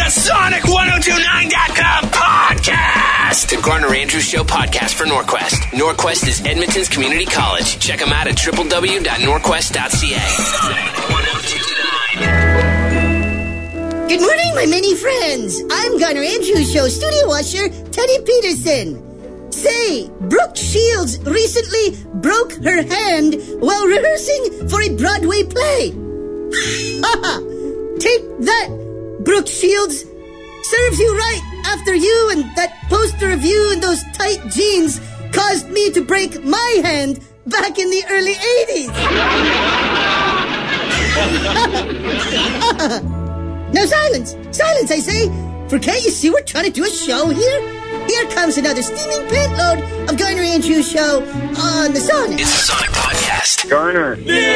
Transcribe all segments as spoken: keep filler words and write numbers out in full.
the Sonic ten twenty-nine dot com podcast. The Garner Andrews Show podcast for Norquest. Norquest is Edmonton's community college. Check them out at w w w dot norquest dot c a. Sonic ten twenty-nine. Good morning, my many friends. I'm Garner Andrews Show studio washer, Teddy Peterson. Say, Brooke Shields recently broke her hand while rehearsing for a Broadway play. Take that, Brooke Shields. Serves you right after you and that poster of you in those tight jeans caused me to break my hand back in the early eighties. Now silence, silence I say, for can't you see we're trying to do a show here? Here comes another steaming pantload of Garner Andrews Show on the Sonic. It's the Sonic Podcast. Garner.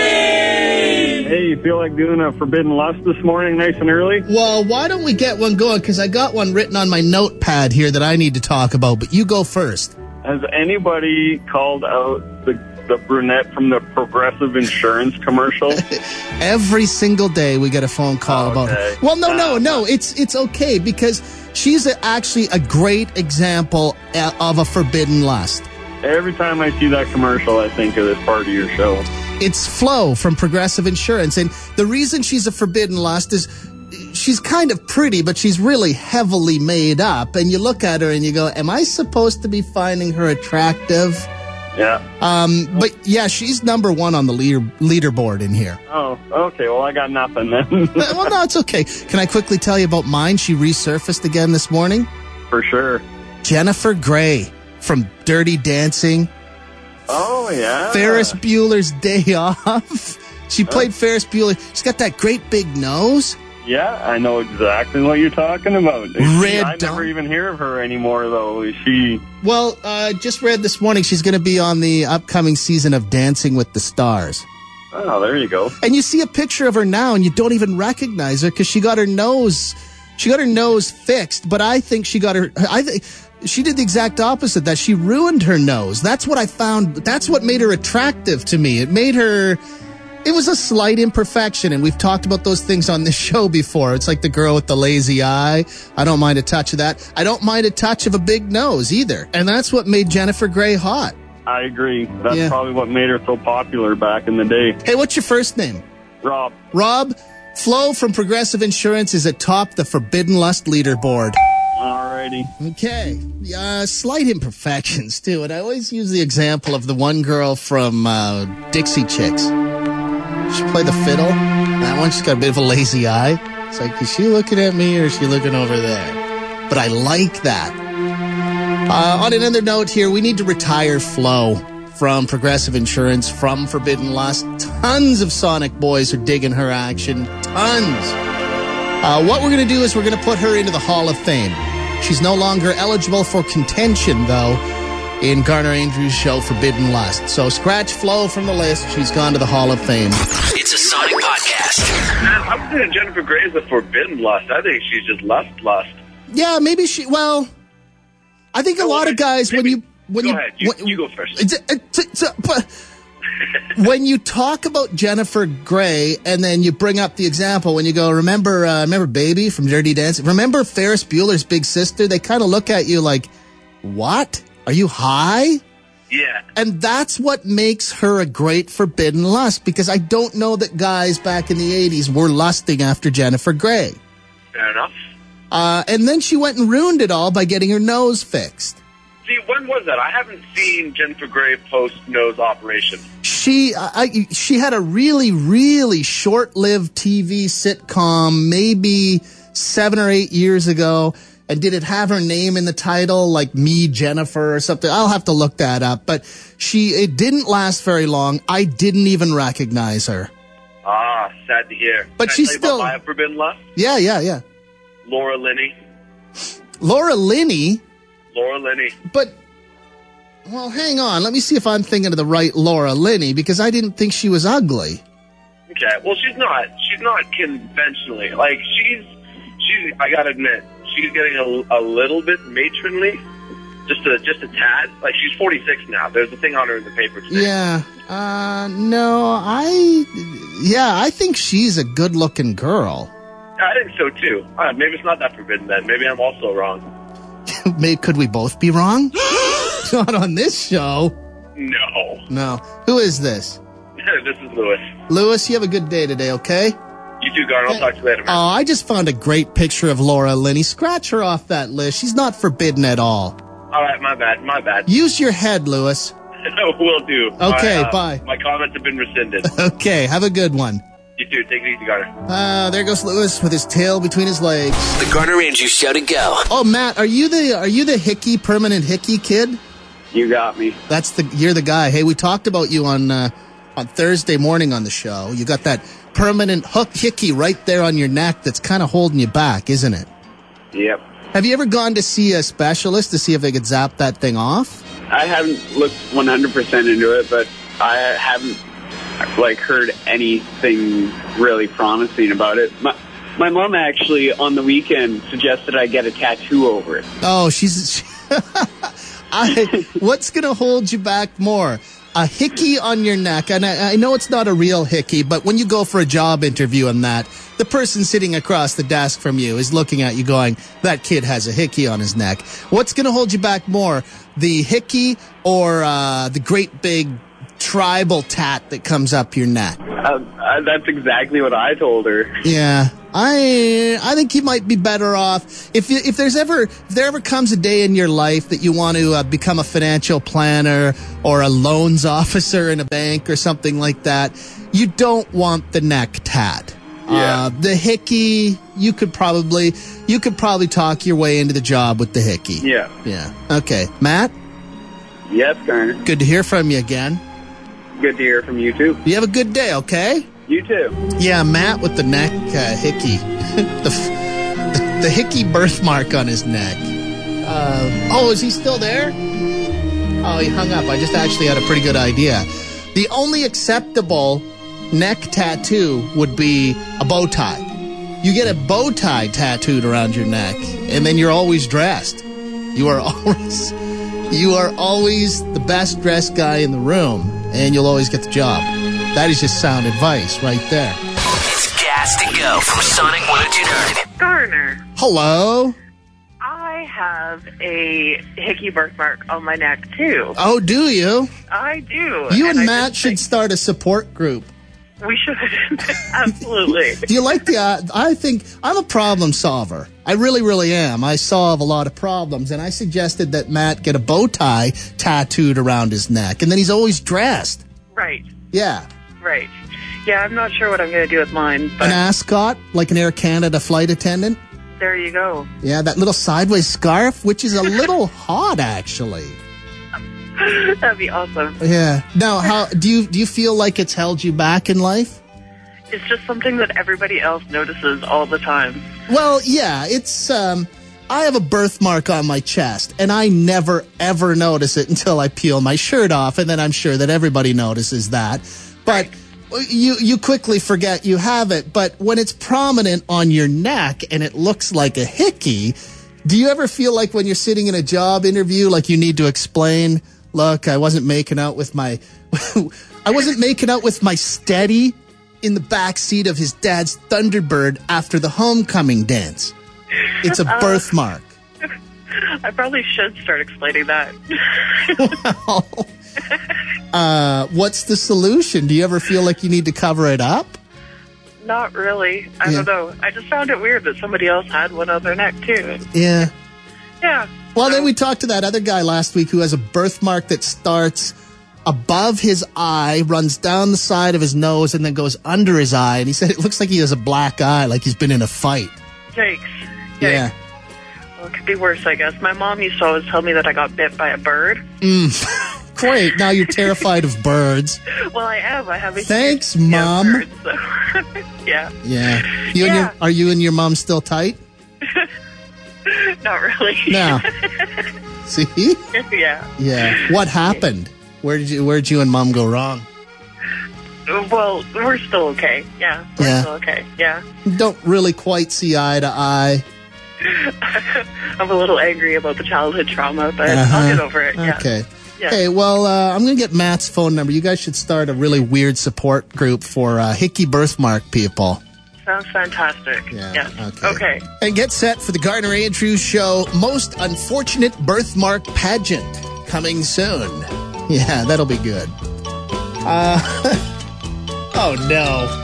Yay! Hey, you feel like doing a Forbidden Lust this morning nice and early? Well, why don't we get one going? Because I got one written on my notepad here that I need to talk about, but you go first. Has anybody called out the, the brunette from the Progressive Insurance commercial? Every single day we get a phone call okay. about her. Well, no, no, no. It's, it's okay because she's a, actually a great example of a forbidden lust. Every time I see that commercial, I think of this part of your show. It's Flo from Progressive Insurance. And the reason she's a forbidden lust is she's kind of pretty, but she's really heavily made up. And you look at her and you go, am I supposed to be finding her attractive? Yeah. Um, but yeah, she's number one on the leader leaderboard in here. Oh, okay. Well, I got nothing then. Well, no, it's okay. Can I quickly tell you about mine? She resurfaced again this morning. For sure. Jennifer Grey from Dirty Dancing. Oh, yeah. Ferris Bueller's Day Off. She played oh. Ferris Bueller. She's got that great big nose. Yeah, I know exactly what you're talking about. Red I never even hear of her anymore, though. Is she... Well, uh, just read this morning she's going to be on the upcoming season of Dancing with the Stars. Oh, there you go. And you see a picture of her now, and you don't even recognize her because she got her nose... She got her nose fixed, but I think she got her... I think she did the exact opposite, that she ruined her nose. That's what I found... That's what made her attractive to me. It made her... It was a slight imperfection, and we've talked about those things on this show before. It's like the girl with the lazy eye. I don't mind a touch of that. I don't mind a touch of a big nose either. And that's what made Jennifer Grey hot. I agree. That's yeah. probably what made her so popular back in the day. Hey, what's your first name? Rob. Rob, Flo from Progressive Insurance is atop the Forbidden Lust leaderboard. Alrighty. Okay. Uh, slight imperfections, too. And I always use the example of the one girl from uh, Dixie Chicks. She played the fiddle. That one, she's got a bit of a lazy eye. It's like, is she looking at me or is she looking over there? But I like that. Uh, on another note here, we need to retire Flo from Progressive Insurance, from Forbidden Lust. Tons of Sonic boys are digging her action. Tons. Uh, what we're going to do is we're going to put her into the Hall of Fame. She's no longer eligible for contention, though, in Garner Andrews' show Forbidden Lust. So scratch Flo from the list. She's gone to the Hall of Fame. It's a Sonic Podcast. Man, I'm thinking Jennifer Grey is a forbidden lust. I think she's just lust lust. Yeah, maybe she... Well, I think a go lot ahead. of guys, maybe, when you... When go you, ahead. You, when, you go first. It's, it's, it's, when you talk about Jennifer Grey and then you bring up the example, when you go, remember, uh, remember Baby from Dirty Dancing? Remember Ferris Bueller's Big Sister? They kind of look at you like, what? Are you high? Yeah. And that's what makes her a great forbidden lust, because I don't know that guys back in the eighties were lusting after Jennifer Grey. Fair enough. Uh, and then she went and ruined it all by getting her nose fixed. See, when was that? I haven't seen Jennifer Grey post-nose operation. She I, she had a really, really short-lived T V sitcom maybe seven or eight years ago. And did it have her name in the title, like Me, Jennifer, or something? I'll have to look that up. But she, it didn't last very long. I didn't even recognize her. Ah, sad to hear. But Can she's I tell still... you about my forbidden lust? Yeah, yeah, yeah. Laura Linney. Laura Linney? Laura Linney. But, well, hang on. Let me see if I'm thinking of the right Laura Linney, because I didn't think she was ugly. Okay, well, she's not. She's not conventionally. Like, she's, she's, I gotta admit, she's getting a, a little bit matronly, just a just a tad. Like, she's forty-six now. There's a thing on her in the paper today. Yeah. Uh, no, I... Yeah, I think she's a good-looking girl. I think so too. Uh, maybe it's not that forbidden then. Maybe I'm also wrong. Maybe, could we both be wrong? Not on this show. No. No. Who is this? This is Lewis. Lewis, you have a good day today, okay? You too, Garner. I'll talk to you later, man. Oh, I just found a great picture of Laura Linney. Scratch her off that list. She's not forbidden at all. All right, my bad. My bad. Use your head, Lewis. Will do. Okay, my, uh, bye. My comments have been rescinded. Okay, have a good one. You too. Take it easy, Garner. Uh, there goes Lewis with his tail between his legs. The Garner Andrews Show to go. Oh, Matt, are you the are you the Hickey, permanent Hickey kid? You got me. That's the you're the guy. Hey, we talked about you on uh, on Thursday morning on the show. You got that permanent hook Hickey right there on your neck that's kind of holding you back, isn't it? Yep. Have you ever gone to see a specialist to see if they could zap that thing off? I haven't looked one hundred percent into it, but I haven't like heard anything really promising about it. My, my mom actually on the weekend suggested I get a tattoo over it. Oh, she's. She, I, what's going to hold you back more? A hickey on your neck, and I, I know it's not a real hickey, but when you go for a job interview and that, the person sitting across the desk from you is looking at you going, that kid has a hickey on his neck. What's going to hold you back more? The hickey or uh, the great big tribal tat that comes up your neck? Uh, uh, that's exactly what I told her. Yeah, I I think you might be better off if you, if there's ever if there ever comes a day in your life that you want to uh, become a financial planner or a loans officer in a bank or something like that. You don't want the neck tat. Yeah. Uh, the hickey, you could probably you could probably talk your way into the job with the hickey. Yeah. Yeah. Okay, Matt. Yes, Garner. Good to hear from you again. Good to hear from you too. You have a good day. Okay. You too. Yeah, Matt with the neck uh, hickey. the, the, the hickey birthmark on his neck. Uh, oh, is he still there? Oh, he hung up. I just actually had a pretty good idea. The only acceptable neck tattoo would be a bow tie. You get a bow tie tattooed around your neck, and then you're always dressed. You are always, you are always the best dressed guy in the room, and you'll always get the job. That is just sound advice right there. It's gas to go from Sonic one oh two point nine. Garner, Hello. I have a hickey birthmark on my neck, too. Oh, do you? I do. You and, I Matt just should think start a support group. We should. Absolutely. Do you like the, uh, I think, I'm a problem solver. I really, really am. I solve a lot of problems, and I suggested that Matt get a bow tie tattooed around his neck, and then he's always dressed. Right. Yeah. Right. Yeah, I'm not sure what I'm going to do with mine, but An ascot, like an Air Canada flight attendant. there you go. Yeah, that little sideways scarf, which is a little hot, actually. That'd be awesome. Yeah. Now, how do you do you feel like it's held you back in life? It's just something that everybody else notices all the time. Well, yeah, it's, um, I have a birthmark on my chest, and I never, ever notice it until I peel my shirt off, and then I'm sure that everybody notices that. But you, you quickly forget you have it, but when it's prominent on your neck and it looks like a hickey, do you ever feel like when you're sitting in a job interview, like you need to explain, look, I wasn't making out with my, I wasn't making out with my steady in the back seat of his dad's Thunderbird after the homecoming dance. It's a birthmark. Uh, I probably should start explaining that. Well, uh, what's the solution? Do you ever feel like you need to cover it up? Not really. I Yeah. don't know. I just found it weird that somebody else had one on their neck, too. Yeah. Yeah. Well, So- then we talked to that other guy last week who has a birthmark that starts above his eye, runs down the side of his nose, and then goes under his eye. And he said it looks like he has a black eye, like he's been in a fight. Yikes. Yikes. Yeah. Well, it could be worse, I guess. My mom used to always tell me that I got bit by a bird. Great. Now you're terrified of birds. Well, I am. I have a Thanks, huge fear of Mom. birds, so- yeah. Yeah. You and Yeah. your, are you and your mom still tight? Not really. No. See? yeah. Yeah. What happened? Where did you Where'd you and mom go wrong? Well, we're still okay. Yeah. We're Yeah. still okay. Yeah. Don't really quite see eye to eye. I'm a little angry about the childhood trauma, but Uh-huh. I'll get over it. Yeah. Okay. Yeah. Hey, well, uh, I'm going to get Matt's phone number. You guys should start a really weird support group for uh, hickey birthmark people. Sounds fantastic. Yeah, Yes. okay. Okay. And get set for the Garner Andrews Show Most Unfortunate Birthmark Pageant coming soon. Yeah, that'll be good. Uh, oh, no.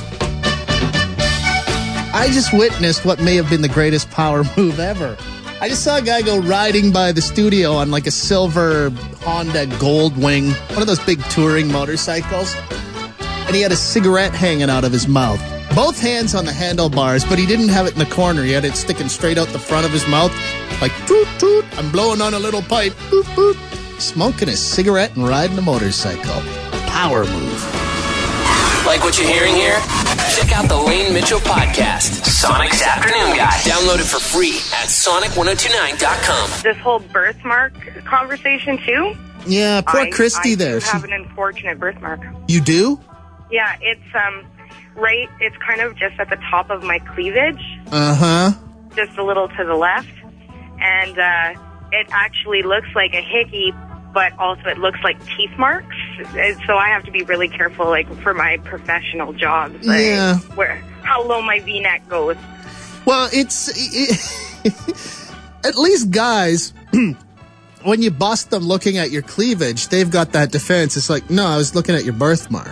I just witnessed what may have been the greatest power move ever. I just saw a guy go riding by the studio on like a silver Honda Goldwing, one of those big touring motorcycles. And he had a cigarette hanging out of his mouth. Both hands on the handlebars, but he didn't have it in the corner. He had it sticking straight out the front of his mouth. Like, toot, toot, I'm blowing on a little pipe. Boop, boop. Smoking a cigarette and riding a motorcycle. Power move. Like what you're hearing here? Check out the Lane Mitchell podcast, Sonic's Afternoon Guy. Download it for free at sonic ten twenty-nine dot com. This whole birthmark conversation, too? Yeah, poor I, Christy I there. do She- have an unfortunate birthmark. you do? Yeah, it's um right, it's kind of just at the top of my cleavage, Uh-huh. just a little to the left. And uh, it actually looks like a hickey, but also it looks like teeth marks. And so I have to be really careful, like, for my professional jobs. Like, Yeah. Where, how low my V-neck goes. Well, it's... It, at least guys... when you bust them looking at your cleavage, they've got that defense. It's like, no, I was looking at your birthmark.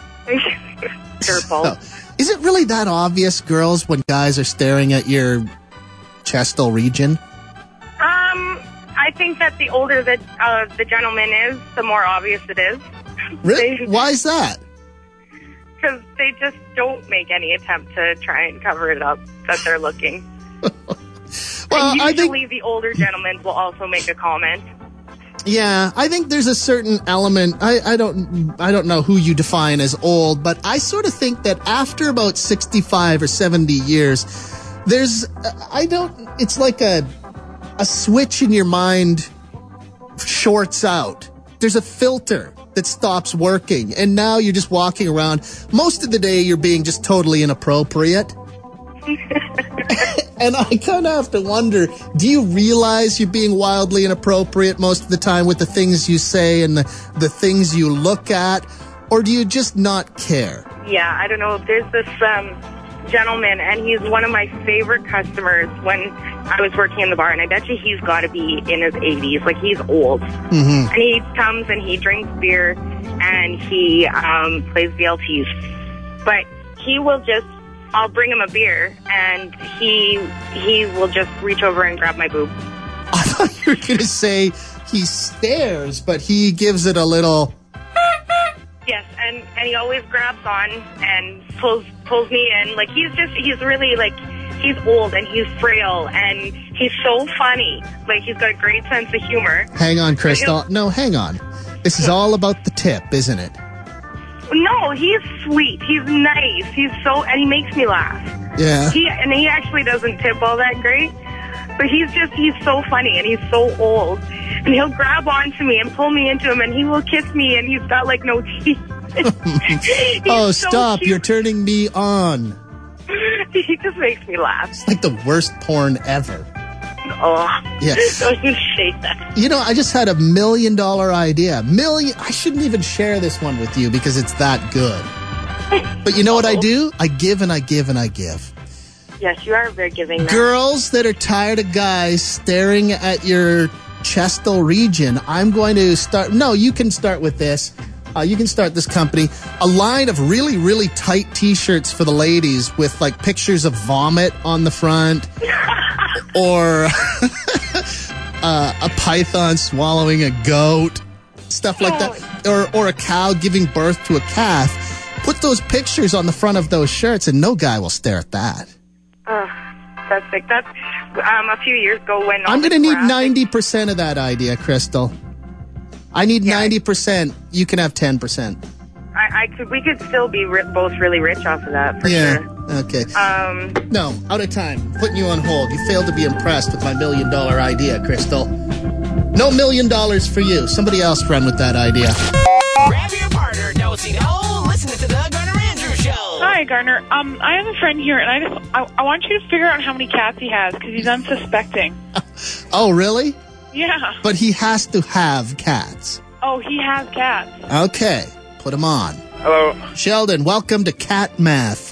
Careful. So, is it really that obvious, girls, when guys are staring at your chestal region? Um, I think that the older that uh, the gentleman is, the more obvious it is. Really? Why is that? Because they just don't make any attempt to try and cover it up that they're looking. Well, and I usually think, the older gentlemen will also make a comment. yeah, I think there's a certain element. I, I don't, I don't know who you define as old, but I sort of think that after about sixty-five or seventy years, there's, I don't. It's like a, a switch in your mind shorts out. There's a filter that stops working, and now you're just walking around. Most of the day, you're being just totally inappropriate. And I kind of have to wonder, do you realize you're being wildly inappropriate most of the time with the things you say and the, the things you look at, or do you just not care? Yeah, I don't know. There's this um, gentleman, and he's one of my favorite customers when I was working in the bar, and I bet you he's got to be in his eighties. Like, he's old. Mm-hmm. And he comes and he drinks beer, and he um, plays V L Ts. But he will just... I'll bring him a beer, and he he will just reach over and grab my boob. I thought you were going to say he stares, but he gives it a little... Yes, and, and he always grabs on and pulls pulls me in. Like, he's just, he's really, like, he's old, and he's frail, and he's so funny. Like, he's got a great sense of humor. Hang on, Crystal. No, hang on. This is all about the tip, isn't it? No, he's sweet. He's nice. He's so, and he makes me laugh. Yeah. He and he actually doesn't tip all that great, but he's just, he's so funny, and he's so old. And he'll grab onto me and pull me into him, and he will kiss me, and he's got, like, no teeth. Oh, so stop. cute. You're turning me on. He just makes me laugh. It's like the worst porn ever. Oh, Yeah. don't you say that. You know, I just had a million dollar idea. Million. I shouldn't even share this one with you because it's that good. But you know what I do? I give and I give and I give. Yes, you are very giving. Now. Girls that are tired of guys staring at your chestal region, I'm going to start. No, you can start with this. Uh, you can start this company. A line of really, really tight T-shirts for the ladies with like pictures of vomit on the front. Or uh, a python swallowing a goat, stuff like that, or or a cow giving birth to a calf. Put those pictures on the front of those shirts, and no guy will stare at that. Uh, that's like that's um, a few years ago when all I'm going to the need graphic- ninety percent of that idea, Crystal. I need Yeah. ninety percent. You can have ten percent. I, I could. We could still be ri- both really rich off of that for Yeah. sure. Okay. Um. No, out of time. Putting you on hold. You failed to be impressed with my million dollar idea, Crystal. No million dollars for you. Somebody else run with that idea. Grab your partner, do-si-do, listen to the Garner Andrews Show. Hi, Garner. Um, I have a friend here, and I just I, I want you to figure out how many cats he has because he's unsuspecting. Oh, really? Yeah. But he has to have cats. Oh, he has cats. Okay, put him on. Hello. Sheldon, welcome to Cat Math.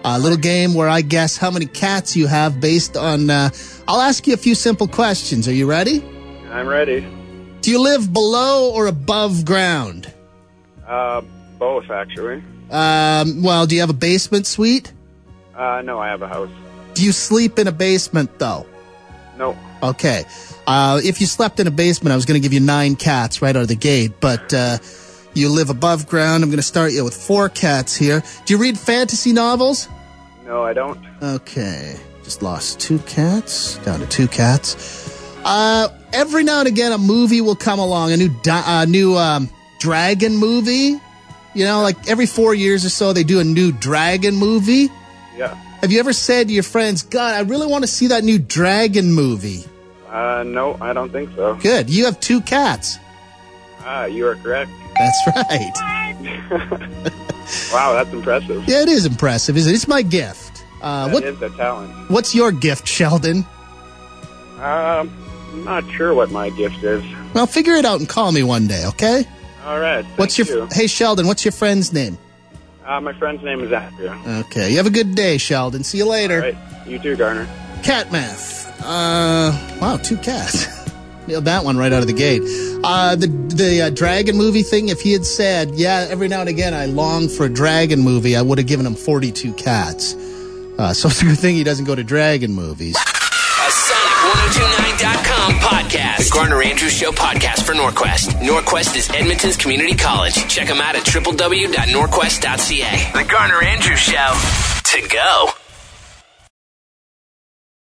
A little game where I guess how many cats you have based on, uh, I'll ask you a few simple questions. Are you ready? I'm ready. Do you live below or above ground? Uh, both, actually. Um, well, do you have a basement suite? Uh, no, I have a house. Do you sleep in a basement, though? No. Okay. Uh, if you slept in a basement, I was going to give you nine cats right out of the gate, but uh, you live above ground. I'm going to start you with four cats here. Do you read fantasy novels? No, I don't. Okay. Just lost two cats. Down to two cats. Uh, every now and again, a movie will come along, a new di- uh, new um, dragon movie. You know, like every four years or so, they do a new dragon movie. Yeah. Have you ever said to your friends, God, I really want to see that new dragon movie? Uh, no, I don't think so. Good. You have two cats. Ah, you are correct. That's right. Wow, that's impressive. Yeah, it is impressive, isn't it? It's my gift. Uh, That what, is a talent. What's your gift, Sheldon? Um, I'm not sure what my gift is. Well, figure it out and call me one day, okay? All right. Thank What's your you. Hey, Sheldon, what's your friend's name? Uh, my friend's name is Andrew. Okay, you have a good day, Sheldon. See you later. All right. You too, Garner. Cat math. Uh, wow, two cats. Nailed that one right out of the gate. Uh, the the uh, dragon movie thing, if he had said, yeah, every now and again I long for a dragon movie, I would have given him forty-two cats. Uh, so it's a good thing he doesn't go to dragon movies. A Sonic ten twenty-nine dot com podcast. The Garner Andrews Show podcast for Norquest. Norquest is Edmonton's community college. Check them out at w w w dot norquest dot c a. The Garner Andrews Show. To go.